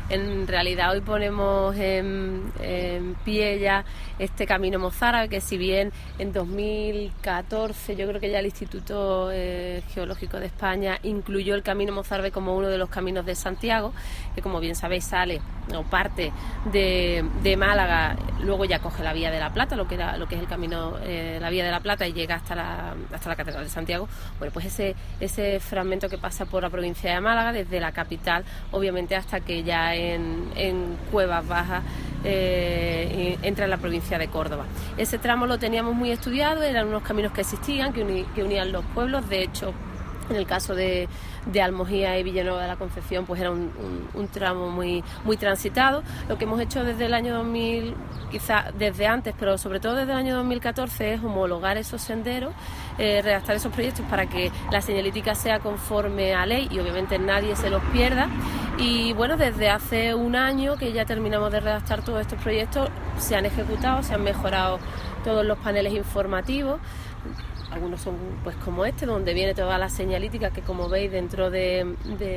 En realidad hoy ponemos en pie ya este camino mozárabe, que si bien en 2014 yo creo que ya el Instituto Geológico de España incluyó el camino mozárabe como uno de los caminos de Santiago, que como bien sabéis sale o parte de Málaga, luego ya coge la Vía de la Plata, lo que es el camino, la Vía de la Plata, y llega hasta la Catedral de Santiago. Bueno, pues ese fragmento que pasa por la provincia de Málaga, desde la capital, obviamente, hasta que ya en Cuevas Bajas entra en la provincia de Córdoba. Ese tramo lo teníamos muy estudiado, eran unos caminos que existían, que unían los pueblos. De hecho, en el caso de Almojía y Villanueva de la Concepción, pues era un tramo muy transitado. Lo que hemos hecho desde el año 2000, quizá desde antes, pero sobre todo desde el año 2014, es homologar esos senderos, redactar esos proyectos para que la señalítica sea conforme a ley y obviamente nadie se los pierda. Y bueno, desde hace un año que ya terminamos de redactar todos estos proyectos, se han ejecutado, se han mejorado todos los paneles informativos. Algunos son pues como este, donde viene toda la señalítica que, como veis, dentro de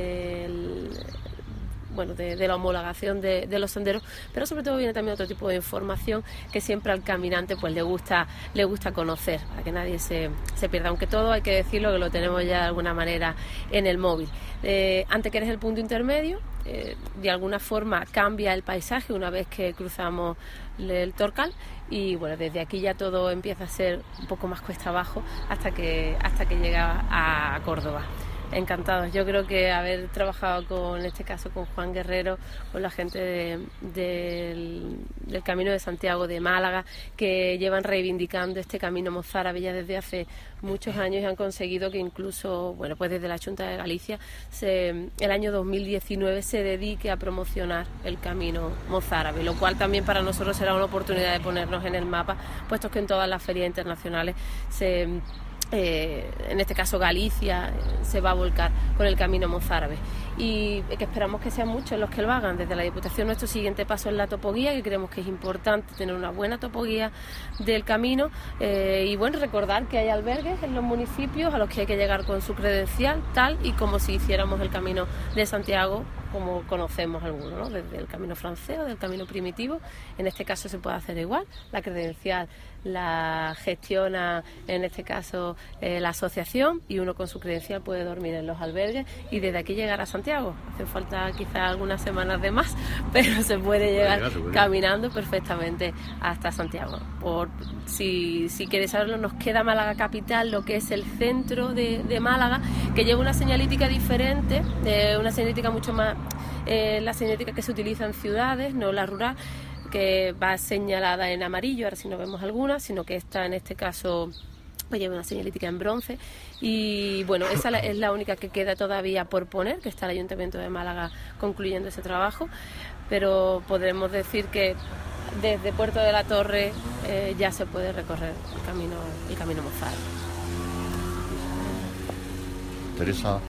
la homologación de los senderos, pero sobre todo viene también otro tipo de información que siempre al caminante pues le gusta conocer, para que nadie se pierda, aunque todo hay que decirlo que lo tenemos ya de alguna manera en el móvil. Antequera es el punto intermedio, de alguna forma cambia el paisaje una vez que cruzamos el Torcal, y bueno, desde aquí ya todo empieza a ser un poco más cuesta abajo hasta que llega a Córdoba. Encantados. Yo creo que haber trabajado en este caso con Juan Guerrero, con la gente del Camino de Santiago de Málaga, que llevan reivindicando este camino mozárabe ya desde hace muchos años y han conseguido que incluso, bueno, pues desde la Xunta de Galicia el año 2019 se dedique a promocionar el camino mozárabe, lo cual también para nosotros será una oportunidad de ponernos en el mapa, puesto que en todas las ferias internacionales en este caso Galicia se va a volcar con el camino mozárabe, y que esperamos que sean muchos los que lo hagan. Desde la Diputación nuestro siguiente paso es la topoguía, que creemos que es importante tener una buena topoguía del camino, y bueno, recordar que hay albergues en los municipios a los que hay que llegar con su credencial, tal y como si hiciéramos el camino de Santiago como conocemos algunos, ¿no? Desde el camino francés o del camino primitivo. En este caso se puede hacer igual, la credencial la gestiona en este caso la asociación, y uno con su credencial puede dormir en los albergues y desde aquí llegar a Santiago. Hace falta quizás algunas semanas de más, pero se puede llegar caminando perfectamente hasta Santiago. Si queréis saberlo, nos queda Málaga capital, lo que es el centro de Málaga, que lleva una señalítica diferente, una señalítica mucho más la señalítica que se utiliza en ciudades, no la rural, que va señalada en amarillo, ahora sí no vemos algunas, sino que esta en este caso lleva una señalítica en bronce, y bueno, esa es la única que queda todavía por poner, que está el Ayuntamiento de Málaga concluyendo ese trabajo, pero podremos decir que desde Puerto de la Torre ya se puede recorrer el camino mozárabe. Teresa.